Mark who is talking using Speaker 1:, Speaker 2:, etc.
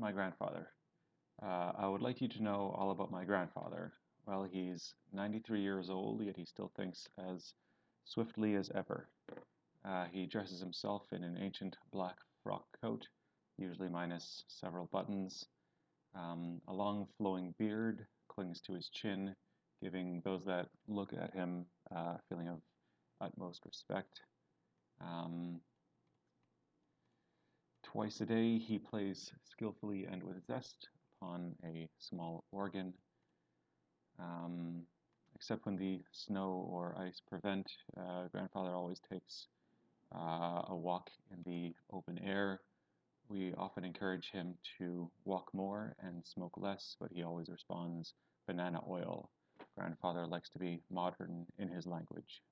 Speaker 1: my grandfather. I would like you to know all about my grandfather. Well, he's 93 years old, yet he still thinks as swiftly as ever. He dresses himself in an ancient black frock coat, usually minus several buttons. A long flowing beard clings to his chin, giving those that look at him a feeling of utmost respect. Um, Twice a day, he plays skillfully and with zest upon a small organ. Um, except when the snow or ice prevent, grandfather always takes a walk in the open air. We often encourage him to walk more and smoke less, but he always responds, banana oil. Grandfather likes to be modern in his language.